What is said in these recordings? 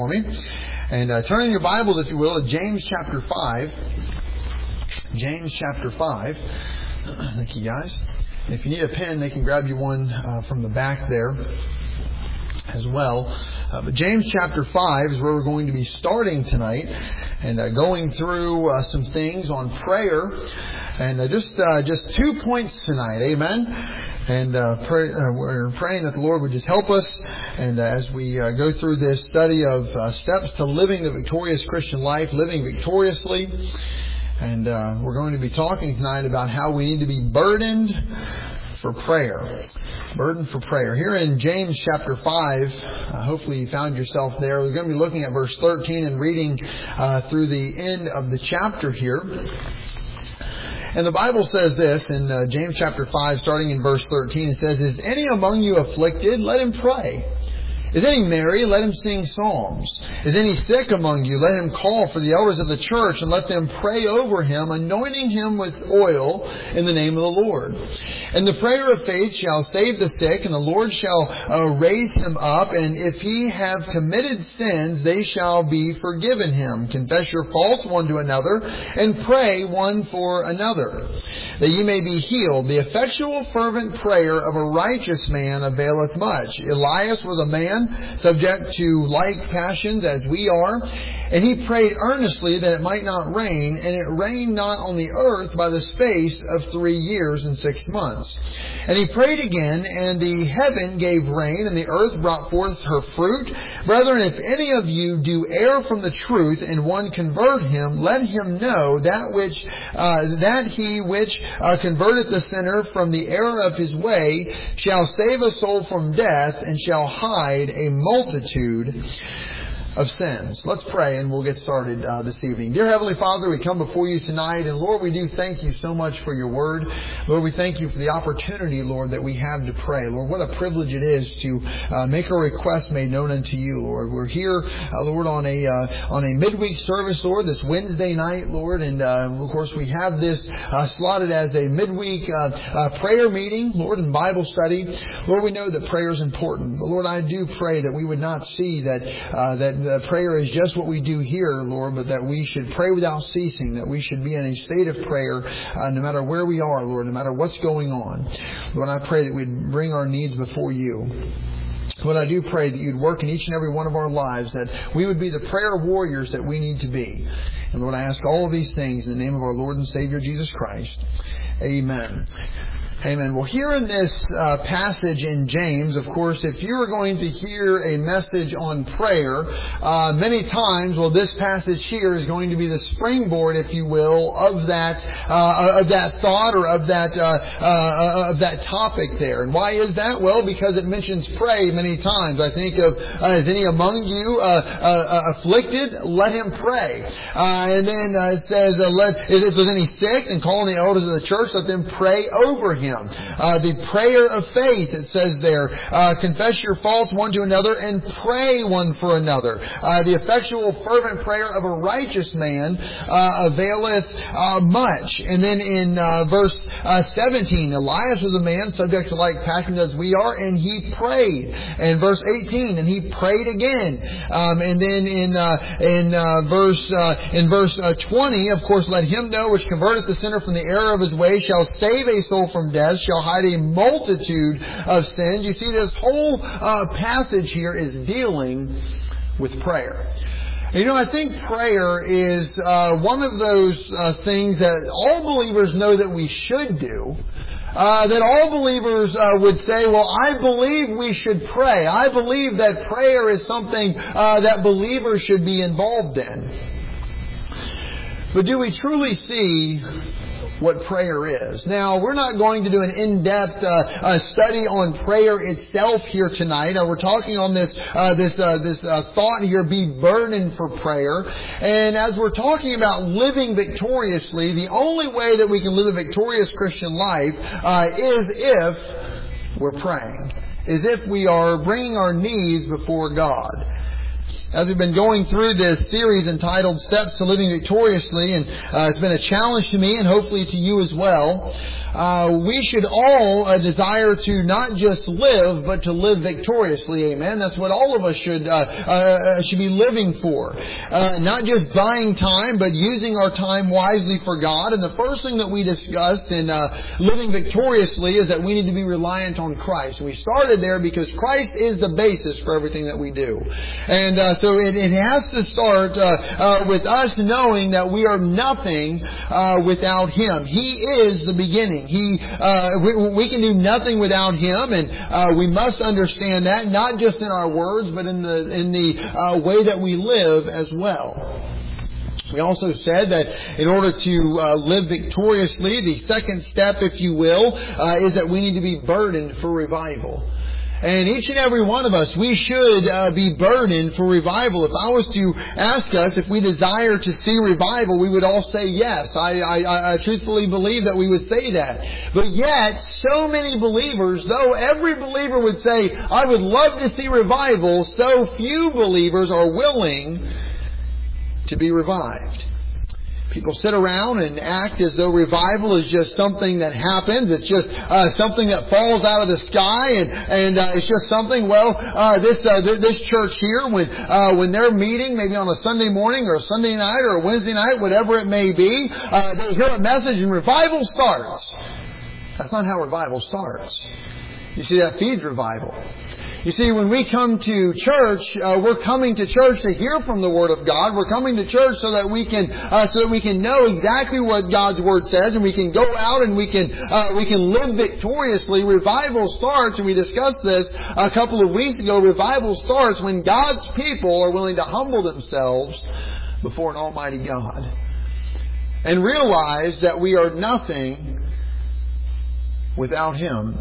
for me. And turn in your Bibles, if you will, to James chapter 5. James chapter 5. Thank you, guys. And if you need a pen, they can grab you one from the back there as well. But James chapter 5 is where we're going to be starting tonight and going through some things on prayer. And just 2 points tonight. Amen. And we're praying that the Lord would just help us. And as we go through this study of steps to living the victorious Christian life, living victoriously. And we're going to be talking tonight about how we need to be burdened for prayer. Burden for prayer. Here in James chapter 5, hopefully you found yourself there. We're going to be looking at verse 13 and reading through the end of the chapter here. And the Bible says this in James chapter 5, starting in verse 13. It says, "Is any among you afflicted? Let him pray. Is any merry? Let him sing psalms. Is any sick among you? Let him call for the elders of the church and let them pray over him, anointing him with oil in the name of the Lord. And the prayer of faith shall save the sick, and the Lord shall raise him up. And if he have committed sins, they shall be forgiven him. Confess your faults one to another, and pray one for another, that ye may be healed. The effectual fervent prayer of a righteous man availeth much. Elias was a man subject to like passions as we are, and he prayed earnestly that it might not rain, and it rained not on the earth by the space of 3 years and 6 months. And he prayed again, and the heaven gave rain, and the earth brought forth her fruit. Brethren, if any of you do err from the truth, and one convert him, let him know that he which converteth the sinner from the error of his way shall save a soul from death, and shall hide a multitude of sins." Let's pray and we'll get started this evening. Dear Heavenly Father, we come before you tonight, and Lord, we do thank you so much for your word. Lord, we thank you for the opportunity, Lord, that we have to pray. Lord, what a privilege it is to make a request made known unto you, Lord. We're here, Lord, on a midweek service, Lord, this Wednesday night, Lord, and of course we have this slotted as a midweek prayer meeting, Lord, and Bible study. Lord, we know that prayer is important, but Lord, I do pray that we would not see that prayer is just what we do here, Lord, but that we should pray without ceasing, that we should be in a state of prayer no matter where we are, Lord, no matter what's going on. Lord, I pray that we'd bring our needs before you. Lord, I do pray that you'd work in each and every one of our lives, that we would be the prayer warriors that we need to be. And Lord, I ask all of these things in the name of our Lord and Savior, Jesus Christ. Amen. Amen. Well, here in this passage in James, of course, if you are going to hear a message on prayer, many times, well, this passage here is going to be the springboard, if you will, of that thought or of that topic there. And why is that? Well, because it mentions pray many times. I think of, is any among you afflicted? Let him pray. And then it says, if there's any sick, then call on the elders of the church, let them pray over him. The prayer of faith, it says there, confess your faults one to another and pray one for another. The effectual fervent prayer of a righteous man availeth much. And then in verse 17, Elias was a man subject to like passions as we are, and he prayed. And verse 18, and he prayed again. And then in verse 20, of course, let him know which converteth the sinner from the error of his way shall save a soul from death, shall hide a multitude of sins. You see, this whole passage here is dealing with prayer. You know, I think prayer is one of those things that all believers know that we should do. That all believers would say, well, I believe we should pray. I believe that prayer is something that believers should be involved in. But do we truly see what prayer is? Now, we're not going to do an in-depth study on prayer itself here tonight. We're talking on this thought here, be burdened for prayer. And as we're talking about living victoriously, the only way that we can live a victorious Christian life is if we're praying, is if we are bringing our needs before God. As we've been going through this series entitled Steps to Living Victoriously, and it's been a challenge to me and hopefully to you as well, we should all desire to not just live, but to live victoriously. Amen. That's what all of us should be living for. Not just buying time, but using our time wisely for God. And the first thing that we discussed in living victoriously is that we need to be reliant on Christ. And we started there because Christ is the basis for everything that we do. And so it has to start with us knowing that we are nothing without Him. He is the beginning. We can do nothing without Him, and we must understand that, not just in our words, but in the way that we live as well. We also said that in order to live victoriously, the second step, if you will, is that we need to be burdened for revival. And each and every one of us, we should be burdened for revival. If I was to ask us if we desire to see revival, we would all say yes. I truthfully believe that we would say that. But yet, so many believers, though every believer would say, I would love to see revival, so few believers are willing to be revived. People sit around and act as though revival is just something that happens. It's just something that falls out of the sky, and it's just something. This church here, when they're meeting, maybe on a Sunday morning or a Sunday night or a Wednesday night, whatever it may be, they hear a message and revival starts. That's not how revival starts. You see, that feeds revival. You see, when we come to church, we're coming to church to hear from the Word of God. We're coming to church so that we can know exactly what God's Word says, and we can go out and we can live victoriously. Revival starts, and we discussed this a couple of weeks ago. Revival starts when God's people are willing to humble themselves before an Almighty God and realize that we are nothing without Him.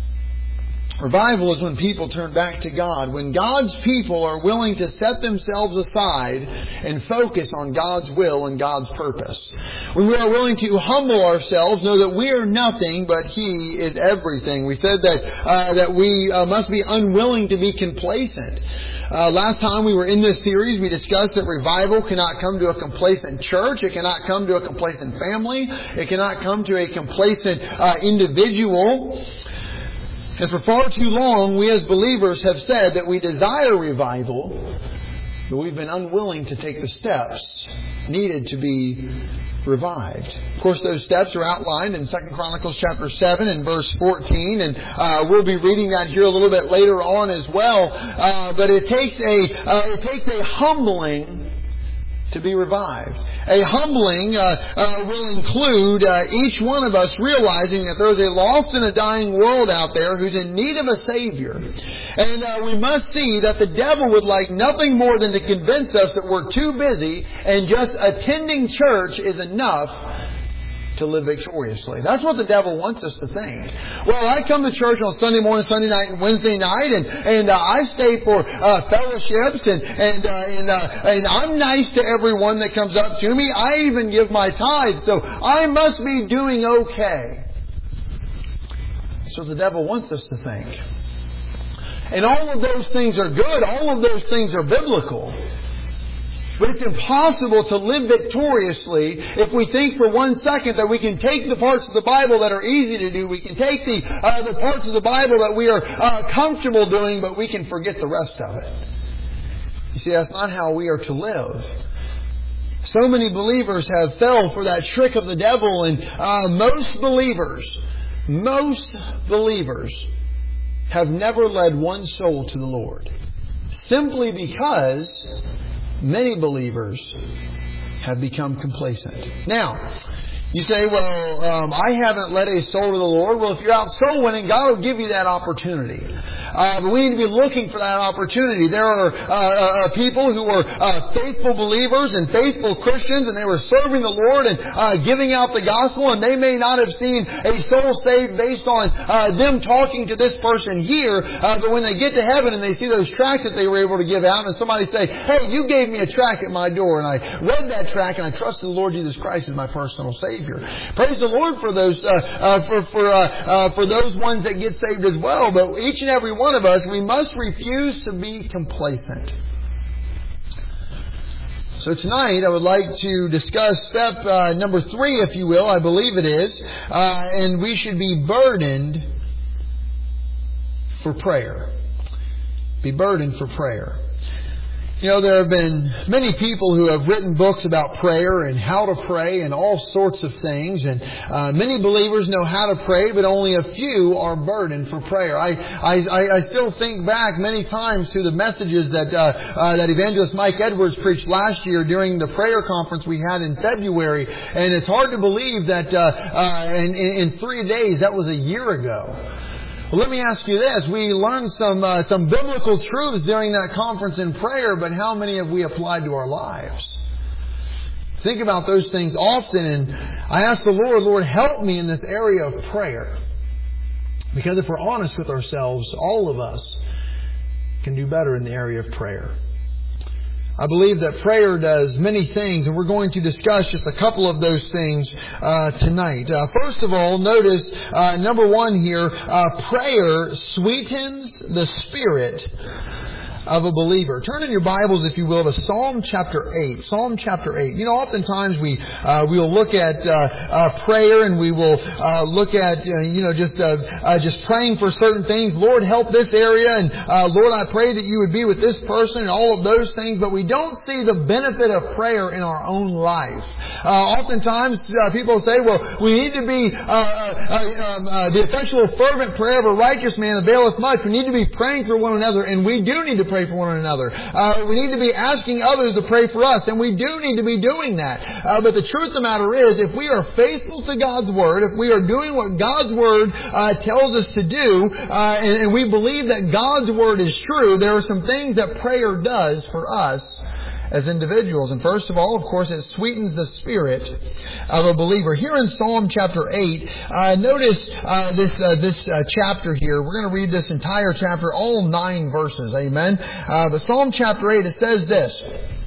Revival is when people turn back to God. When God's people are willing to set themselves aside and focus on God's will and God's purpose. When we are willing to humble ourselves, know that we are nothing, but He is everything. We said that we must be unwilling to be complacent. Last time we were in this series, we discussed that revival cannot come to a complacent church. It cannot come to a complacent family. It cannot come to a complacent individual. And for far too long, we as believers have said that we desire revival, but we've been unwilling to take the steps needed to be revived. Of course, those steps are outlined in 2 Chronicles chapter 7 and verse 14, and we'll be reading that here a little bit later on as well. But it takes a humbling to be revived. A humbling will include each one of us realizing that there is a lost and a dying world out there who's in need of a Savior. And we must see that the devil would like nothing more than to convince us that we're too busy and just attending church is enough to live victoriously. That's what the devil wants us to think. Well, I come to church on Sunday morning, Sunday night, and Wednesday night, and I stay for fellowships, and I'm nice to everyone that comes up to me. I even give my tithes, so I must be doing okay. So the devil wants us to think. And all of those things are good. All of those things are biblical. But it's impossible to live victoriously if we think for 1 second that we can take the parts of the Bible that are easy to do. We can take the parts of the Bible that we are comfortable doing, but we can forget the rest of it. You see, that's not how we are to live. So many believers have fell for that trick of the devil, and most believers have never led one soul to the Lord. Simply because many believers have become complacent. Now, you say, well, I haven't led a soul to the Lord. Well, if you're out soul winning, God will give you that opportunity. But we need to be looking for that opportunity. There are people who are faithful believers and faithful Christians, and they were serving the Lord and giving out the gospel, and they may not have seen a soul saved based on them talking to this person here. But when they get to heaven and they see those tracts that they were able to give out, and somebody say, hey, you gave me a tract at my door, and I read that tract, and I trusted the Lord Jesus Christ as my personal Savior. Praise the Lord for those for those ones that get saved as well. But each and every one of us, we must refuse to be complacent. So tonight I would like to discuss step number 3, if you will. I believe it is. And we should be burdened for prayer. Be burdened for prayer. You know, there have been many people who have written books about prayer and how to pray and all sorts of things. And many believers know how to pray, but only a few are burdened for prayer. I still think back many times to the messages that evangelist Mike Edwards preached last year during the prayer conference we had in February. And it's hard to believe that in 3 days, that was a year ago. Well, let me ask you this. We learned some biblical truths during that conference in prayer, but how many have we applied to our lives? Think about those things often, and I ask the Lord, help me in this area of prayer. Because if we're honest with ourselves, all of us can do better in the area of prayer. I believe that prayer does many things, and we're going to discuss just a couple of those things tonight. First of all, notice number 1 here, prayer sweetens the spirit of a believer. Turn in your Bibles, if you will, to Psalm chapter 8. Psalm chapter 8. You know, oftentimes we'll look at prayer, and we will look at just praying for certain things. Lord, help this area, and Lord, I pray that you would be with this person, and all of those things. But we don't see the benefit of prayer in our own life. Oftentimes people say, well, we need to be the effectual fervent prayer of a righteous man availeth much. We need to be praying for one another, and we do need to pray for one another. We need to be asking others to pray for us, and we do need to be doing that. But the truth of the matter is, if we are faithful to God's Word, if we are doing what God's Word tells us to do, and we believe that God's Word is true, there are some things that prayer does for us as individuals. And first of all, of course, it sweetens the spirit of a believer. Here in Psalm chapter 8, notice this chapter here. We're going to read this entire chapter, all 9 verses. Amen. But Psalm chapter 8, it says this: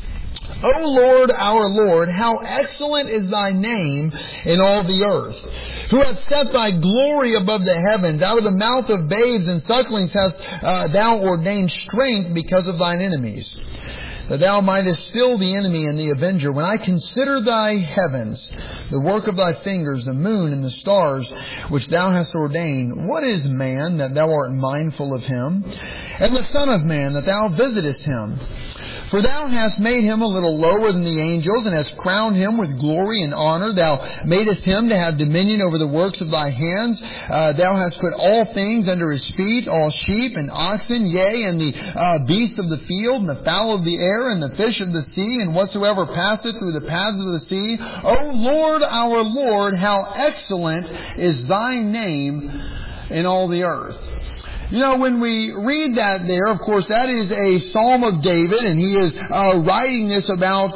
O Lord, our Lord, how excellent is thy name in all the earth, who hath set thy glory above the heavens. Out of the mouth of babes and sucklings hast thou ordained strength because of thine enemies, that thou mightest still the enemy and the avenger. When I consider thy heavens, the work of thy fingers, the moon and the stars, which thou hast ordained, what is man that thou art mindful of him? And the son of man that thou visitest him? For thou hast made him a little lower than the angels, and hast crowned him with glory and honor. Thou madest him to have dominion over the works of thy hands. Thou hast put all things under his feet, all sheep and oxen, yea, and the beasts of the field, and the fowl of the air, and the fish of the sea, and whatsoever passeth through the paths of the sea. O Lord, our Lord, how excellent is thy name in all the earth. You know, when we read that there, of course, that is a Psalm of David, and he is writing this about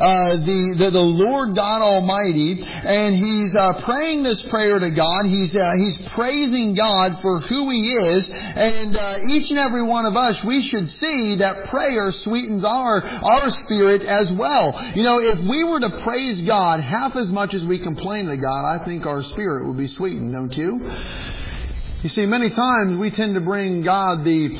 the Lord God Almighty, and he's praying this prayer to God. He's praising God for who He is, and each and every one of us, we should see that prayer sweetens our spirit as well. You know, if we were to praise God half as much as we complain to God, I think our spirit would be sweetened, don't you? You see, many times we tend to bring God the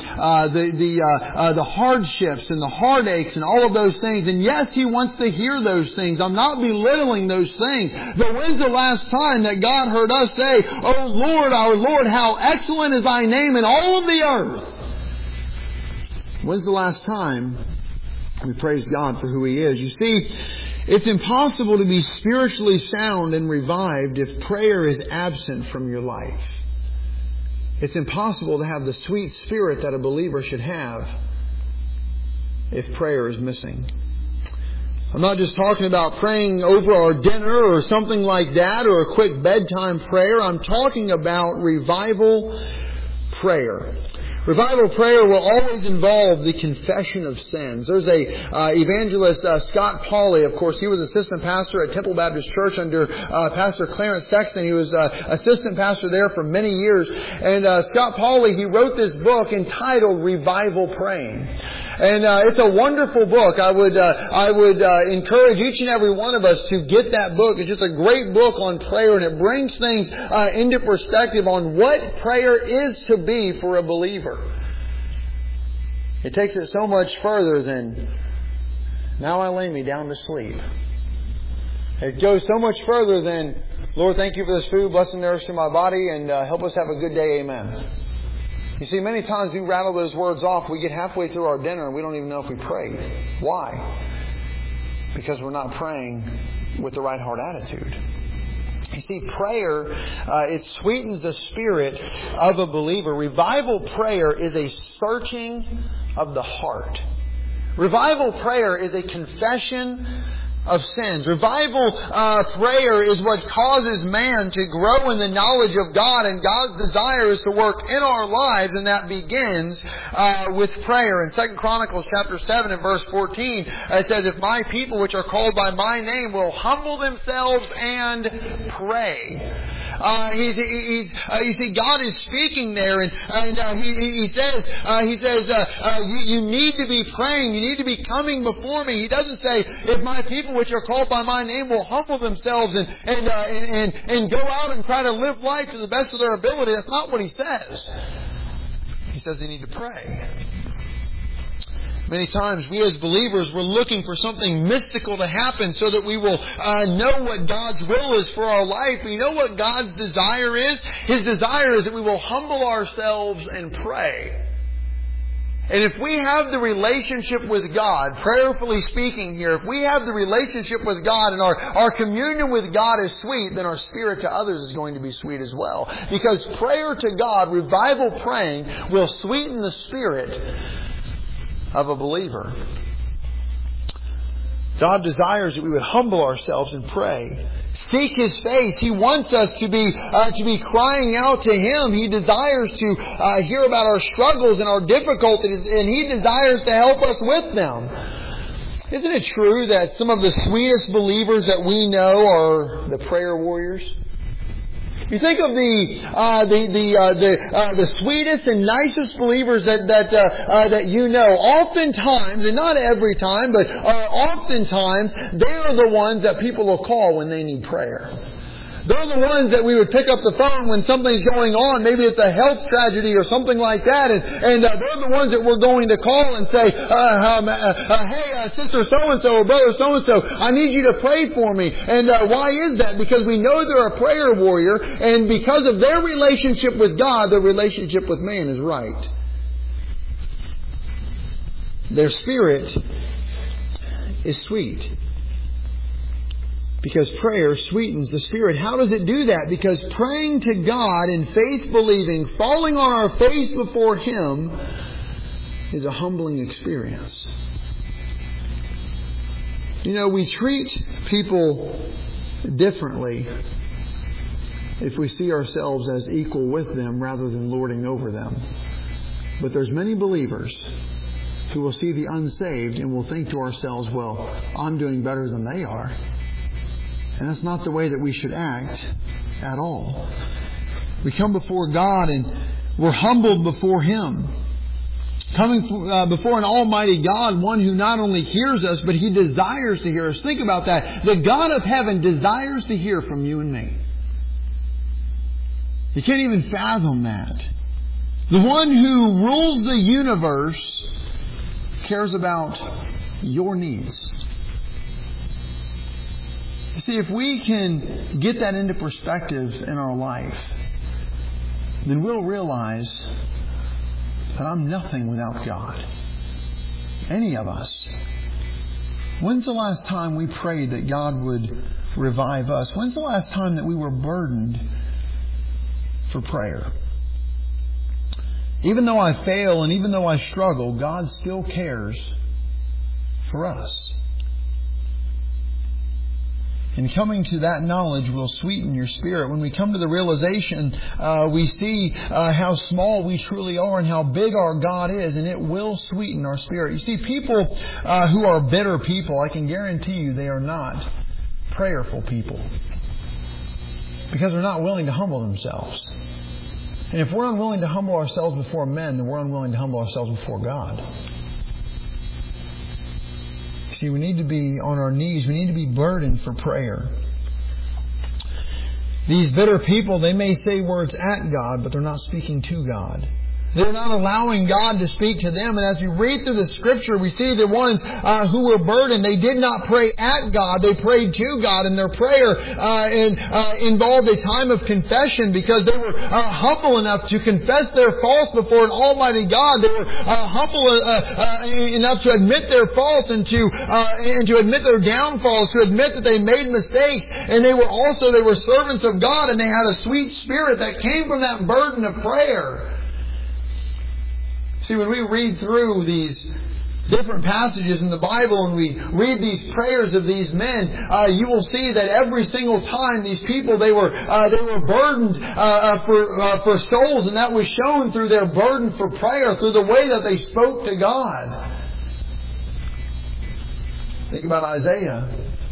hardships and the heartaches and all of those things. And yes, He wants to hear those things. I'm not belittling those things. But when's the last time that God heard us say, O Lord, our Lord, how excellent is thy name in all of the earth? When's the last time we praised God for who He is? You see, it's impossible to be spiritually sound and revived if prayer is absent from your life. It's impossible to have the sweet spirit that a believer should have if prayer is missing. I'm not just talking about praying over our dinner or something like that, or a quick bedtime prayer. I'm talking about revival prayer. Revival prayer will always involve the confession of sins. There's a evangelist, Scott Pauley. Of course, he was assistant pastor at Temple Baptist Church under Pastor Clarence Sexton. He was assistant pastor there for many years. And Scott Pauley, he wrote this book entitled Revival Praying. And it's a wonderful book. I would encourage each and every one of us to get that book. It's just a great book on prayer, and it brings things into perspective on what prayer is to be for a believer. It takes it so much further than Now I lay me down to sleep. It goes so much further than, Lord, thank you for this food, bless and nourish to my body, and help us have a good day, amen. You see, many times we rattle those words off. We get halfway through our dinner and we don't even know if we prayed. Why? Because we're not praying with the right heart attitude. You see, prayer, it sweetens the spirit of a believer. Revival prayer is a searching of the heart. Revival prayer is a confession of sins. Revival prayer is what causes man to grow in the knowledge of God, and God's desire is to work in our lives, and that begins with prayer. In 2 Chronicles chapter 7 and verse 14, it says, if my people which are called by my name will humble themselves and pray. You see, God is speaking there, and He says, you need to be praying. You need to be coming before me. He doesn't say, if my people which are called by my name will humble themselves and go out and try to live life to the best of their ability. That's not what He says. He says they need to pray. Many times we as believers, we're looking for something mystical to happen so that we will know what God's will is for our life. We know what God's desire is. His desire is that we will humble ourselves and pray. And if we have the relationship with God, prayerfully speaking here, if we have the relationship with God and our communion with God is sweet, then our spirit to others is going to be sweet as well. Because prayer to God, revival praying, will sweeten the spirit of a believer. God desires that we would humble ourselves and pray. Seek His face. He wants us to be crying out to Him. He desires to hear about our struggles and our difficulties, and He desires to help us with them. Isn't it true that some of the sweetest believers that we know are the prayer warriors? You think of the sweetest and nicest believers that you know. Oftentimes, and not every time, but oftentimes, they are the ones that people will call when they need prayer. They're the ones that we would pick up the phone when something's going on. Maybe it's a health tragedy or something like that. And they're the ones that we're going to call and say, hey, sister so-and-so or brother so-and-so, I need you to pray for me. And why is that? Because we know they're a prayer warrior. And because of their relationship with God, their relationship with man is right. Their spirit is sweet. Because prayer sweetens the spirit. How does it do that? Because praying to God in faith believing, falling on our face before Him, is a humbling experience. You know, we treat people differently if we see ourselves as equal with them rather than lording over them. But there's many believers who will see the unsaved and will think to ourselves, well, I'm doing better than they are. And that's not the way that we should act at all. We come before God and we're humbled before Him. Coming before an almighty God, one who not only hears us, but He desires to hear us. Think about that. The God of heaven desires to hear from you and me. You can't even fathom that. The one who rules the universe cares about your needs. You see, if we can get that into perspective in our life, then we'll realize that I'm nothing without God. Any of us. When's the last time we prayed that God would revive us? When's the last time that we were burdened for prayer? Even though I fail and even though I struggle, God still cares for us. And coming to that knowledge will sweeten your spirit. When we come to the realization, we see how small we truly are and how big our God is, and it will sweeten our spirit. You see, people who are bitter people, I can guarantee you they are not prayerful people. Because they're not willing to humble themselves. And if we're unwilling to humble ourselves before men, then we're unwilling to humble ourselves before God. See, we need to be on our knees. We need to be burdened for prayer. These bitter people, they may say words at God, but they're not speaking to God. They're not allowing God to speak to them. And as we read through the Scripture, we see the ones who were burdened, they did not pray at God. They prayed to God. And their prayer involved a time of confession because they were humble enough to confess their faults before an almighty God. They were humble enough to admit their faults and to admit their downfalls, to admit that they made mistakes. And they were servants of God, and they had a sweet spirit that came from that burden of prayer. See, when we read through these different passages in the Bible and we read these prayers of these men, you will see that every single time these people, they were burdened for souls, and that was shown through their burden for prayer, through the way that they spoke to God. Think about Isaiah.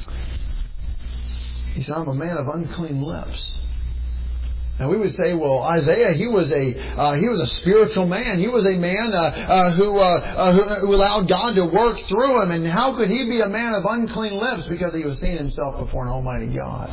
He said, I'm a man of unclean lips. Now we would say, well, Isaiah, he was a spiritual man. He was a man who allowed God to work through him. And how could he be a man of unclean lips? Because he was seeing himself before an almighty God.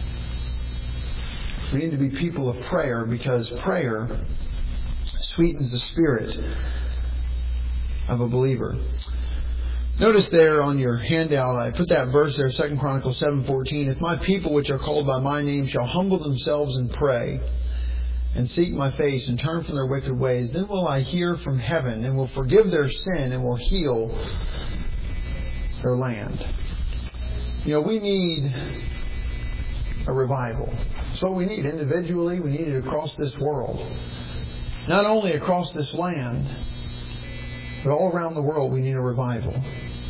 We need to be people of prayer, because prayer sweetens the spirit of a believer. Notice there on your handout, I put that verse there, 2 Chronicles 7:14. If my people which are called by my name shall humble themselves and pray, and seek my face, and turn from their wicked ways, then will I hear from heaven, and will forgive their sin, and will heal their land. You know, we need a revival. That's what we need individually. We need it across this world. Not only across this land, but all around the world we need a revival.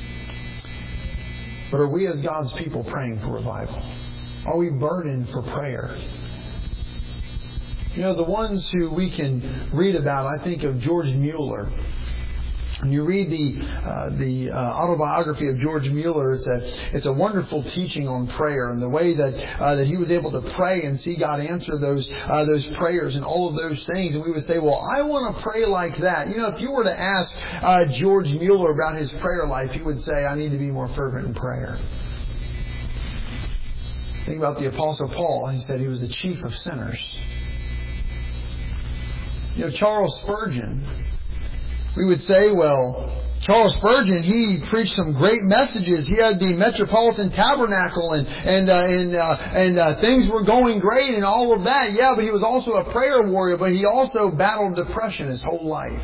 But are we as God's people praying for revival? Are we burdened for prayer? You know, the ones who we can read about, I think of George Mueller. When you read the autobiography of George Mueller, it's a wonderful teaching on prayer and the way that he was able to pray and see God answer those prayers and all of those things. And we would say, well, I want to pray like that. You know, if you were to ask George Mueller about his prayer life, he would say, I need to be more fervent in prayer. Think about the Apostle Paul. He said he was the chief of sinners. You know, Charles Spurgeon. We would say, well, Charles Spurgeon, he preached some great messages. He had the Metropolitan Tabernacle and things were going great and all of that. Yeah, but he was also a prayer warrior, but he also battled depression his whole life.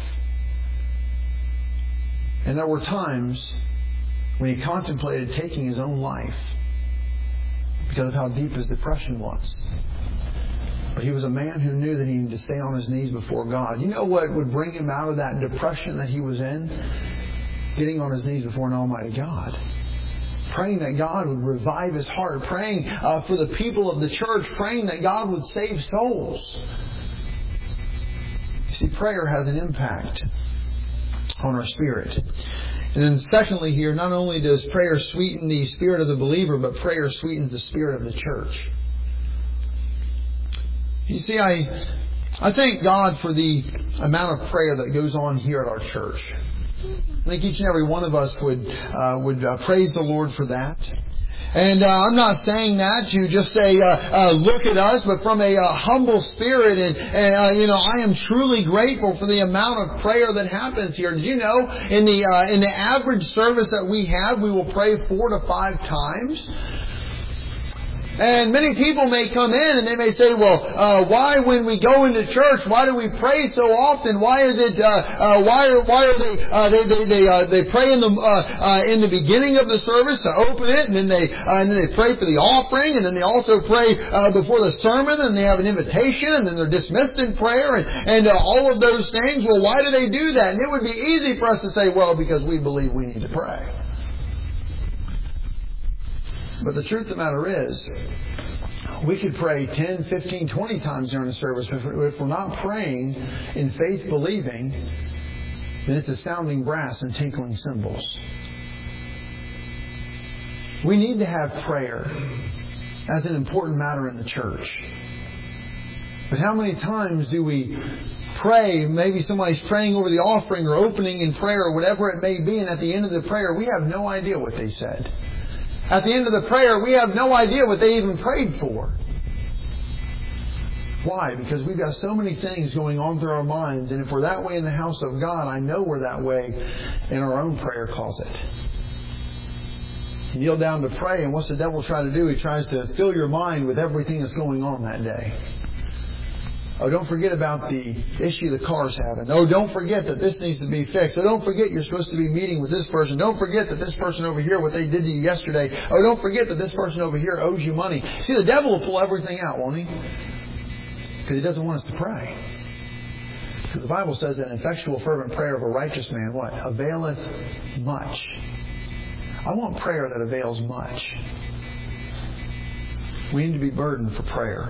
And there were times when he contemplated taking his own life because of how deep his depression was. But he was a man who knew that he needed to stay on his knees before God. You know what would bring him out of that depression that he was in? Getting on his knees before an almighty God. Praying that God would revive his heart. Praying for the people of the church. Praying that God would save souls. You see, prayer has an impact on our spirit. And then secondly here, not only does prayer sweeten the spirit of the believer, but prayer sweetens the spirit of the church. You see, I thank God for the amount of prayer that goes on here at our church. I think each and every one of us would praise the Lord for that. And I'm not saying that to just say, look at us, but from a humble spirit. And you know, I am truly grateful for the amount of prayer that happens here. Did you know, in the average service that we have, we will pray 4 to 5 times. And many people may come in and they may say, well, why when we go into church, why do we pray so often? Why is it, why are they pray in the beginning of the service to open it, and then they pray for the offering, and then they also pray, before the sermon, and they have an invitation, and then they're dismissed in prayer, and all of those things. Well, why do they do that? And it would be easy for us to say, well, because we believe we need to pray. But the truth of the matter is, we could pray 10, 15, 20 times during the service. But if we're not praying in faith believing, then it's a sounding brass and tinkling cymbals. We need to have prayer as an important matter in the church. But how many times do we pray? Maybe somebody's praying over the offering or opening in prayer or whatever it may be, and at the end of the prayer, we have no idea what they said. At the end of the prayer, we have no idea what they even prayed for. Why? Because we've got so many things going on through our minds, and if we're that way in the house of God, I know we're that way in our own prayer closet. You kneel down to pray, and what's the devil try to do? He tries to fill your mind with everything that's going on that day. Oh, don't forget about the issue the car's having. Oh, don't forget that this needs to be fixed. Oh, don't forget you're supposed to be meeting with this person. Don't forget that this person over here, what they did to you yesterday. Oh, don't forget that this person over here owes you money. See, the devil will pull everything out, won't he? Because he doesn't want us to pray. Because the Bible says that an effectual fervent prayer of a righteous man, what? Availeth much. I want prayer that avails much. We need to be burdened for prayer.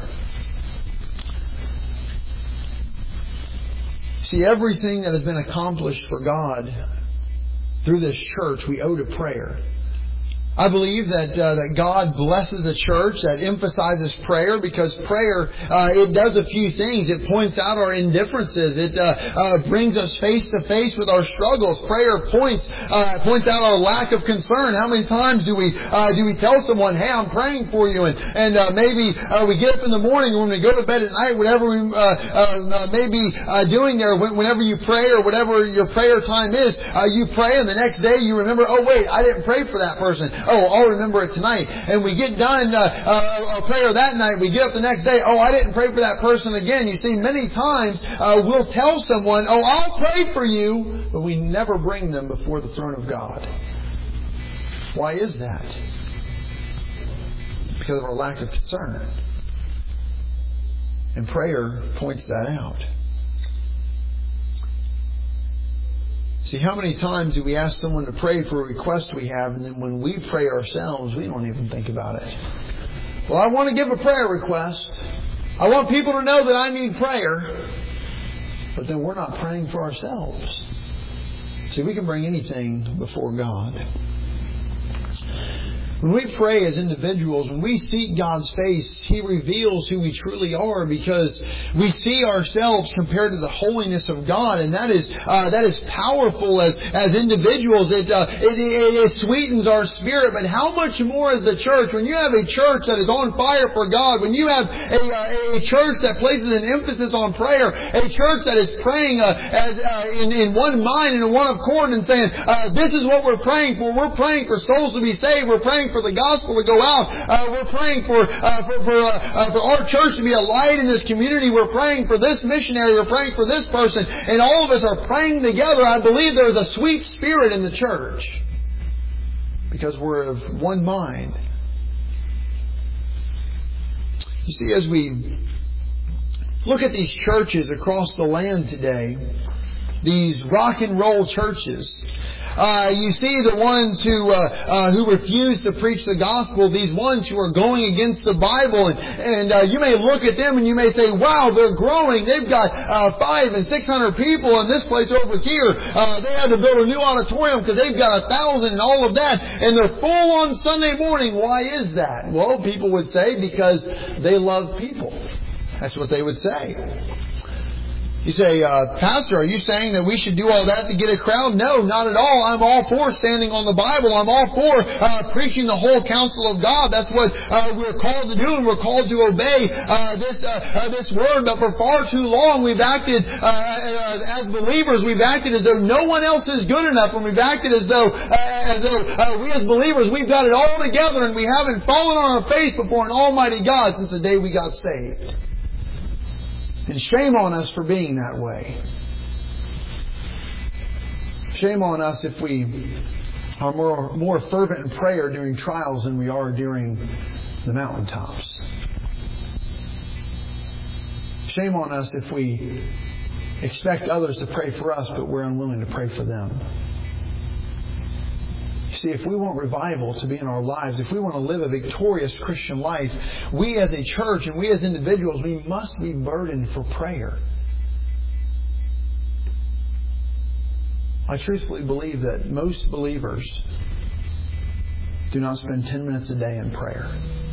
See, everything that has been accomplished for God through this church, we owe to prayer. I believe that God blesses the church that emphasizes prayer, because prayer, it does a few things. It points out our indifferences. It brings us face to face with our struggles. Prayer points out our lack of concern. How many times do we tell someone, "Hey, I'm praying for you," and maybe we get up in the morning, or when we go to bed at night, whatever we may be doing there, whenever you pray or whatever your prayer time is, you pray, and the next day you remember, "Oh wait, I didn't pray for that person. Oh, I'll remember it tonight." And we get done our prayer that night. We get up the next day. "Oh, I didn't pray for that person again." You see, many times we'll tell someone, "Oh, I'll pray for you," but we never bring them before the throne of God. Why is that? Because of our lack of concern. And prayer points that out. See, how many times do we ask someone to pray for a request we have, and then when we pray ourselves, we don't even think about it? Well, I want to give a prayer request. I want people to know that I need prayer. But then we're not praying for ourselves. See, we can bring anything before God. When we pray as individuals, when we seek God's face, He reveals who we truly are, because we see ourselves compared to the holiness of God, and that is powerful as individuals. It sweetens our spirit. But how much more as the church? When you have a church that is on fire for God, when you have a church that places an emphasis on prayer, a church that is praying in one mind and in one accord, and saying, "This is what we're praying for. We're praying for souls to be saved. We're praying for the gospel to go out. We're praying for our church to be a light in this community. We're praying for this missionary. We're praying for this person." And all of us are praying together. I believe there's a sweet spirit in the church, because we're of one mind. You see, as we look at these churches across the land today, these rock and roll churches, you see the ones who refuse to preach the gospel, these ones who are going against the Bible, and you may look at them and you may say, "Wow, they're growing. They've got 500 and 600 people in this place over here. They had to build a new auditorium because they've got 1,000 and all of that, and they're full on Sunday morning." Why is that? Well, people would say because they love people. That's what they would say. You say, "Pastor, are you saying that we should do all that to get a crowd?" No, not at all. I'm all for standing on the Bible. I'm all for preaching the whole counsel of God. That's what we're called to do, and we're called to obey this word. But for far too long, we've acted as believers. We've acted as though no one else is good enough, and we've acted as though we as believers, we've got it all together, and we haven't fallen on our face before an Almighty God since the day we got saved. And shame on us for being that way. Shame on us if we are more fervent in prayer during trials than we are during the mountaintops. Shame on us if we expect others to pray for us, but we're unwilling to pray for them. See, if we want revival to be in our lives, if we want to live a victorious Christian life, we as a church and we as individuals, we must be burdened for prayer. I truthfully believe that most believers do not spend 10 minutes a day in prayer.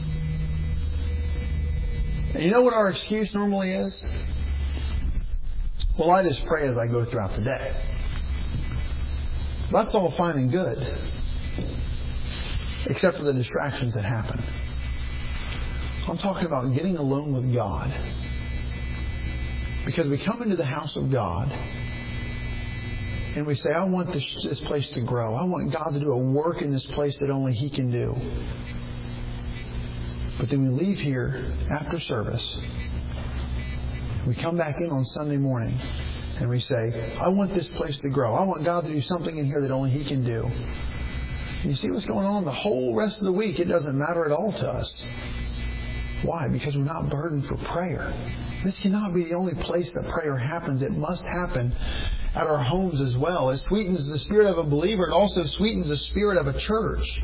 And you know what our excuse normally is? Well, I just pray as I go throughout the day. That's all fine and good, except for the distractions that happen. I'm talking about getting alone with God Because we come into the house of God and we say, I want this place to grow. I want God to do a work in this place that only He can do. But then we leave here after service. We come back in on Sunday morning and we say, I want this place to grow. I want God to do something in here that only He can do. And you see what's going on the whole rest of the week. It doesn't matter at all to us. Why? Because we're not burdened for prayer. This cannot be the only place that prayer happens. It must happen at our homes as well. It sweetens the spirit of a believer. It also sweetens the spirit of a church.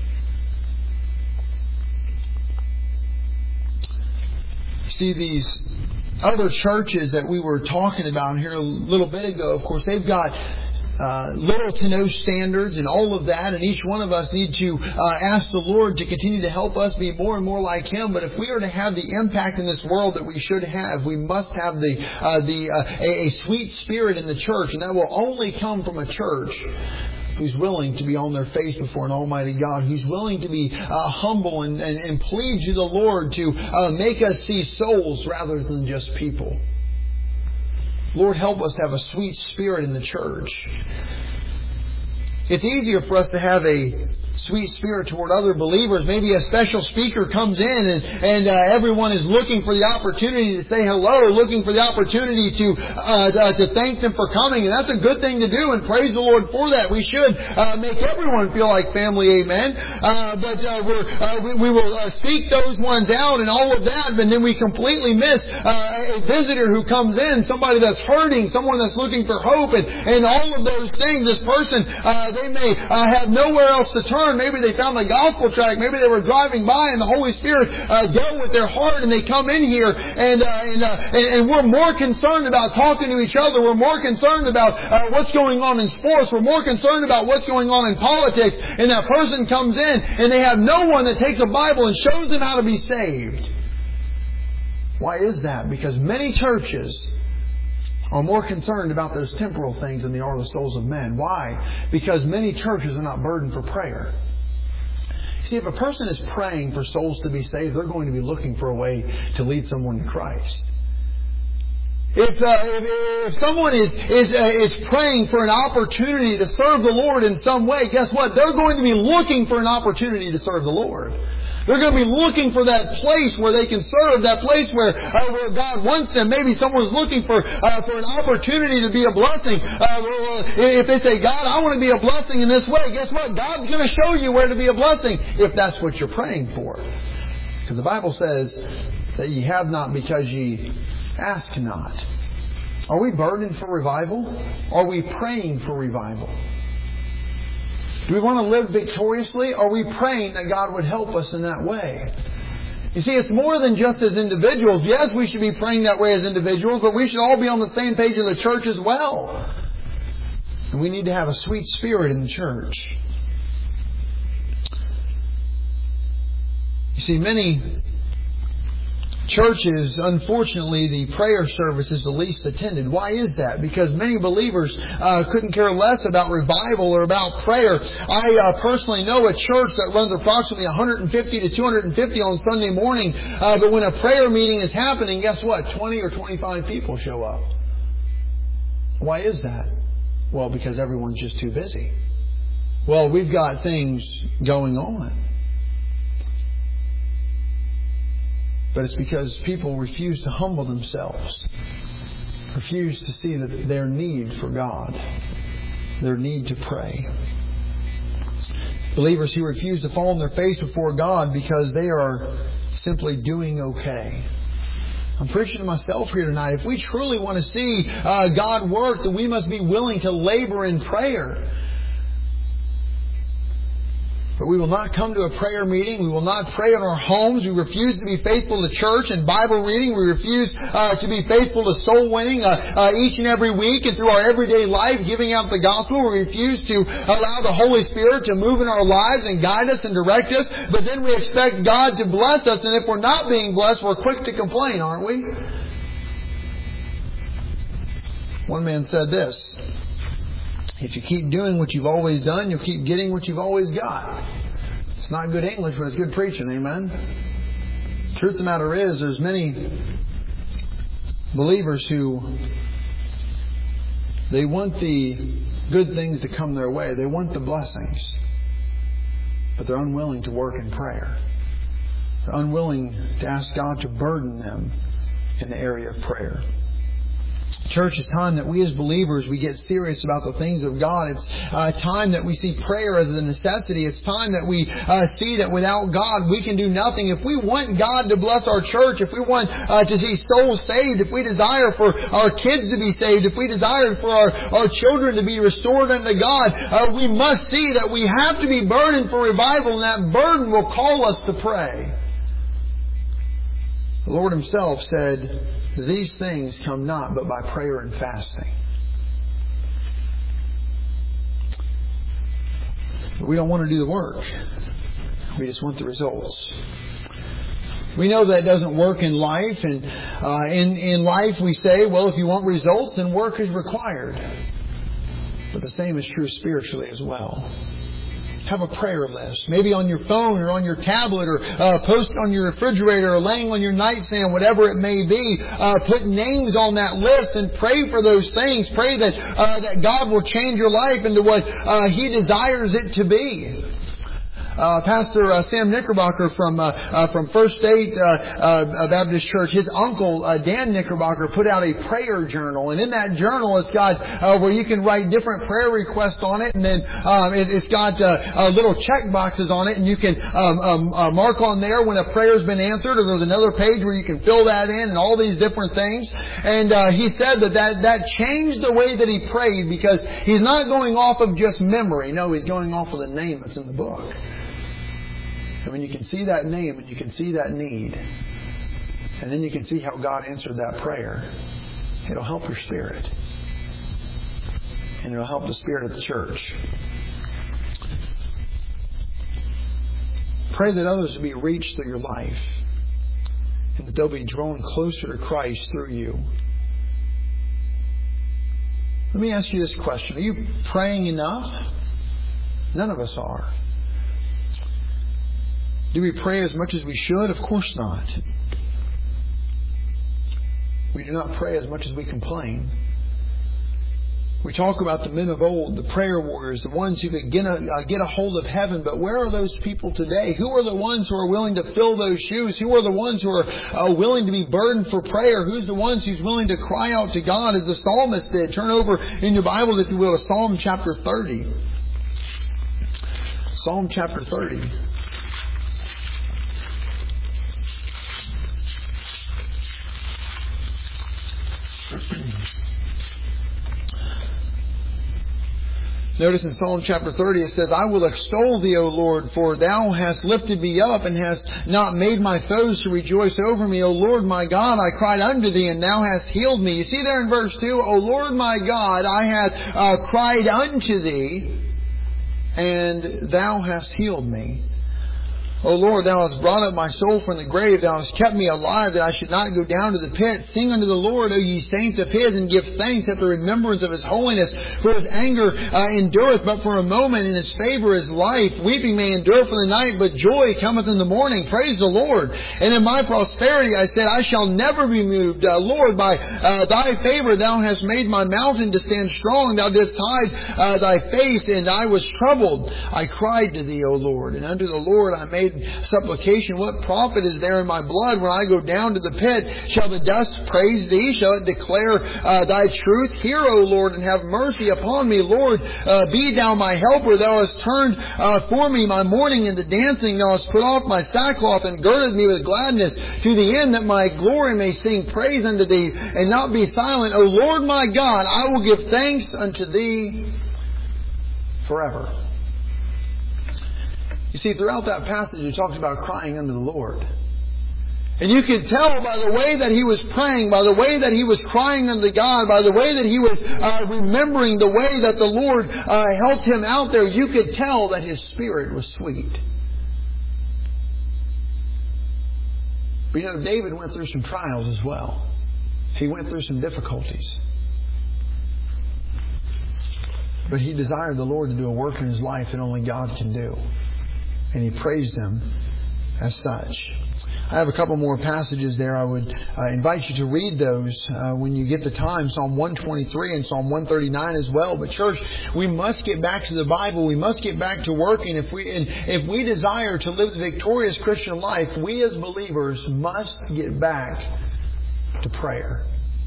See, these other churches that we were talking about here a little bit ago, of course, they've got little to no standards and all of that, and each one of us need to ask the Lord to continue to help us be more and more like Him. But if we are to have the impact in this world that we should have, we must have a sweet spirit in the church, and that will only come from a church who's willing to be on their face before an almighty God, who's willing to be humble and plead to the Lord to make us see souls rather than just people. Lord, help us to have a sweet spirit in the church. It's easier for us to have a sweet spirit toward other believers. Maybe a special speaker comes in and everyone is looking for the opportunity to say hello, looking for the opportunity to thank them for coming. And that's a good thing to do, and praise the Lord for that. We should make everyone feel like family, amen. We will seek those ones out and all of that, but then we completely miss a visitor who comes in, somebody that's hurting, someone that's looking for hope, and all of those things. This person, they may have nowhere else to turn. Maybe they found a gospel tract. Maybe they were driving by and the Holy Spirit dealt with their heart and they come in here and we're more concerned about talking to each other. We're more concerned about what's going on in sports. We're more concerned about what's going on in politics. And that person comes in and they have no one that takes a Bible and shows them how to be saved. Why is that? Because many churches are more concerned about those temporal things than they are the souls of men. Why? Because many churches are not burdened for prayer. See, if a person is praying for souls to be saved, they're going to be looking for a way to lead someone to Christ. If someone is praying for an opportunity to serve the Lord in some way, guess what? They're going to be looking for an opportunity to serve the Lord. They're going to be looking for that place where they can serve, that place where God wants them. Maybe someone's looking for an opportunity to be a blessing. If they say, God, I want to be a blessing in this way, guess what? God's going to show you where to be a blessing if that's what you're praying for. Because the Bible says that ye have not because ye ask not. Are we burdened for revival? Are we praying for revival? Do we want to live victoriously? Or are we praying that God would help us in that way? You see, it's more than just as individuals. Yes, we should be praying that way as individuals, but we should all be on the same page in the church as well. And we need to have a sweet spirit in the church. You see, many churches, unfortunately, the prayer service is the least attended. Why is that? Because many believers couldn't care less about revival or about prayer. I personally know a church that runs approximately 150 to 250 on Sunday morning. But when a prayer meeting is happening, guess what? 20 or 25 people show up. Why is that? Well, because everyone's just too busy. Well, we've got things going on. But it's because people refuse to humble themselves. Refuse to see that their need for God. Their need to pray. Believers who refuse to fall on their face before God because they are simply doing okay. I'm preaching to myself here tonight. If we truly want to see God work, then we must be willing to labor in prayer. But we will not come to a prayer meeting. We will not pray in our homes. We refuse to be faithful to church and Bible reading. We refuse to be faithful to soul winning each and every week and through our everyday life, giving out the gospel. We refuse to allow the Holy Spirit to move in our lives and guide us and direct us. But then we expect God to bless us. And if we're not being blessed, we're quick to complain, aren't we? One man said this: if you keep doing what you've always done, you'll keep getting what you've always got. It's not good English, but it's good preaching. Amen? The truth of the matter is, there's many Believers who they want the good things to come their way. They want the blessings. But they're unwilling to work in prayer. They're unwilling to ask God to burden them in the area of prayer. Church, it's time that we as believers, we get serious about the things of God. It's time that we see prayer as a necessity. It's time that we see that without God we can do nothing. If we want God to bless our church, if we want to see souls saved, if we desire for our kids to be saved, if we desire for our children to be restored unto God, we must see that we have to be burdened for revival, and that burden will call us to pray. The Lord Himself said, "These things come not but by prayer and fasting." But we don't want to do the work. We just want the results. We know that doesn't work in life. And in life we say, well, if you want results, then work is required. But the same is true spiritually as well. Have a prayer list. Maybe on your phone or on your tablet, or post it on your refrigerator or laying on your nightstand, whatever it may be. Put names on that list and pray for those things. Pray that God will change your life into what He desires it to be. Pastor Sam Knickerbocker from First State Baptist Church, his uncle Dan Knickerbocker put out a prayer journal, and in that journal it's got where you can write different prayer requests on it, and then it's got little check boxes on it, and you can mark on there when a prayer's been answered, or there's another page where you can fill that in, and all these different things. And he said that changed the way that he prayed, because he's not going off of just memory. No, he's going off of the name that's in the book. And when you can see that name and you can see that need, and then you can see how God answered that prayer, it'll help your spirit. And it'll help the spirit of the church. Pray that others will be reached through your life, and that they'll be drawn closer to Christ through you. Let me ask you this question. Are you praying enough? None of us are. Do we pray as much as we should? Of course not. We do not pray as much as we complain. We talk about the men of old, the prayer warriors, the ones who could get a hold of heaven. But where are those people today? Who are the ones who are willing to fill those shoes? Who are the ones who are willing to be burdened for prayer? Who's the ones who's willing to cry out to God as the psalmist did? Turn over in your Bible, if you will, to Psalm chapter 30. Psalm chapter 30. Notice in Psalm chapter 30 it says, "I will extol Thee, O Lord, for Thou hast lifted me up, and hast not made my foes to rejoice over me. O Lord my God, I cried unto Thee, and Thou hast healed me." You see there in verse 2, "O Lord my God, I have cried unto Thee, and Thou hast healed me. O Lord, Thou hast brought up my soul from the grave. Thou hast kept me alive, that I should not go down to the pit. Sing unto the Lord, O ye saints of His, and give thanks at the remembrance of His holiness. For His anger endureth but for a moment, and His favor is life. Weeping may endure for the night, but joy cometh in the morning. Praise the Lord. And in my prosperity I said, I shall never be moved. Lord, by Thy favor Thou hast made my mountain to stand strong. Thou didst hide Thy face, and I was troubled. I cried to Thee, O Lord, and unto the Lord I made supplication. What profit is there in my blood when I go down to the pit? Shall the dust praise Thee? Shall it declare Thy truth? Hear, O Lord, and have mercy upon me. Lord, be Thou my helper. Thou hast turned for me my mourning into dancing. Thou hast put off my sackcloth and girded me with gladness, to the end that my glory may sing praise unto Thee, and not be silent. O Lord my God, I will give thanks unto Thee forever. You see, throughout that passage, it talks about crying unto the Lord. And you can tell by the way that he was praying, by the way that he was crying unto God, by the way that he was remembering the way that the Lord helped him out there, you could tell that his spirit was sweet. But you know, David went through some trials as well. He went through some difficulties. But he desired the Lord to do a work in his life that only God can do. And he praised Him as such. I have a couple more passages there. I would invite you to read those when you get the time. Psalm 123 and Psalm 139 as well. But church, we must get back to the Bible. We must get back to working. If we desire to live the victorious Christian life, we as believers must get back to prayer.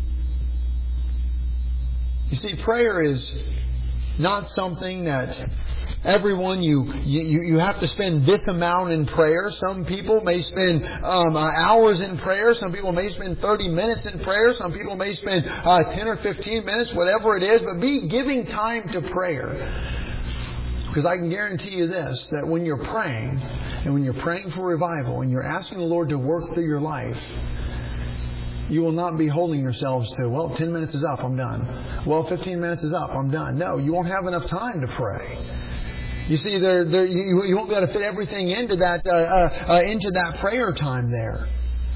You see, prayer is not something that everyone, you have to spend this amount in prayer. Some people may spend hours in prayer. Some people may spend 30 minutes in prayer. Some people may spend 10 or 15 minutes, whatever it is. But be giving time to prayer. Because I can guarantee you this, that when you're praying, and when you're praying for revival, and you're asking the Lord to work through your life, you will not be holding yourselves to, well, 10 minutes is up, I'm done. Well, 15 minutes is up, I'm done. No, you won't have enough time to pray. You see, you won't be able to fit everything into that prayer time there.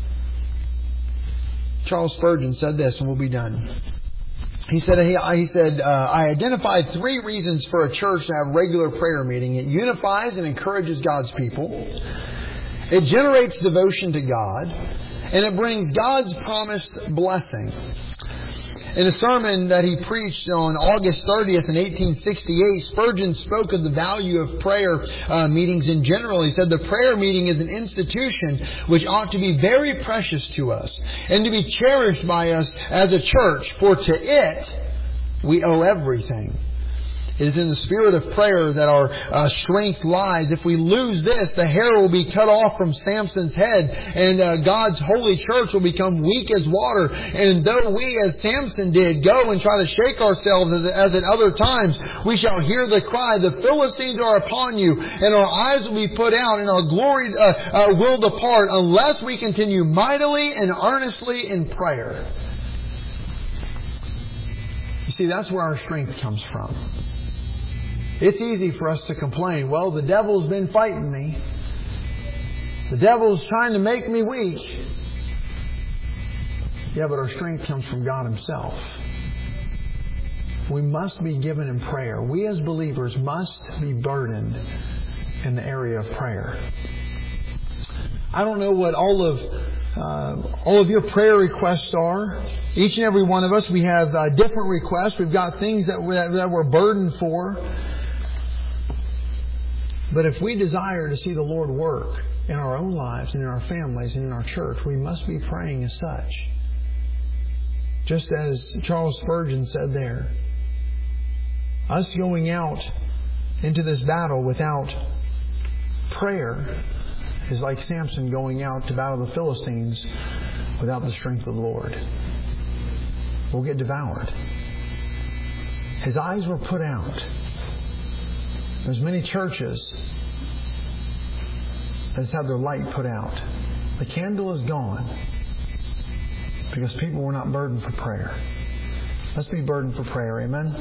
Charles Spurgeon said this, and we'll be done. He said, I identified 3 reasons for a church to have regular prayer meeting. It unifies and encourages God's people. It generates devotion to God. And it brings God's promised blessing. In a sermon that he preached on August 30th in 1868, Spurgeon spoke of the value of prayer meetings in general. He said, the prayer meeting is an institution which ought to be very precious to us and to be cherished by us as a church, for to it we owe everything. It is in the spirit of prayer that our strength lies. If we lose this, the hair will be cut off from Samson's head, and God's holy church will become weak as water. And though we, as Samson did, go and try to shake ourselves as at other times, we shall hear the cry, the Philistines are upon you, and our eyes will be put out, and our glory will depart, unless we continue mightily and earnestly in prayer. You see, that's where our strength comes from. It's easy for us to complain, well, the devil's been fighting me. The devil's trying to make me weak. Yeah, but our strength comes from God Himself. We must be given in prayer. We as believers must be burdened in the area of prayer. I don't know what all of your prayer requests are. Each and every one of us, we have different requests. We've got things that we're burdened for. But if we desire to see the Lord work in our own lives and in our families and in our church, we must be praying as such. Just as Charles Spurgeon said there, us going out into this battle without prayer is like Samson going out to battle the Philistines without the strength of the Lord. We'll get devoured. His eyes were put out. There's many churches that have had their light put out. The candle is gone because people were not burdened for prayer. Let's be burdened for prayer. Amen.